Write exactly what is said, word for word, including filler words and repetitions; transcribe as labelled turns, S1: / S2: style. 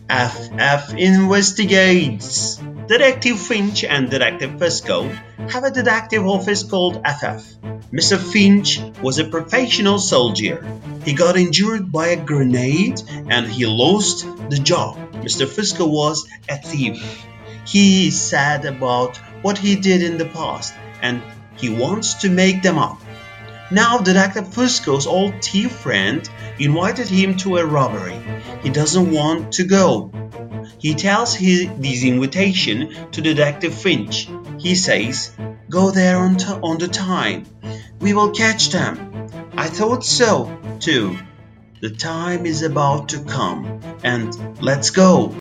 S1: F F investigates. Detective Finch and Detective Fusco have a detective office called F F. Mister Finch was a professional soldier. He got injured by a grenade and he lost the job. Mister Fusco was a thief. He is sad about what he did in the past and he wants to make them up. Now Detective Fusco's old thief friend invited him to a robbery. He doesn't want to go. He tells his, this invitation to Detective Finch. He says, "Go there on, t- on the time. We will catch them." "I thought so, too. The time is about to come, and let's go."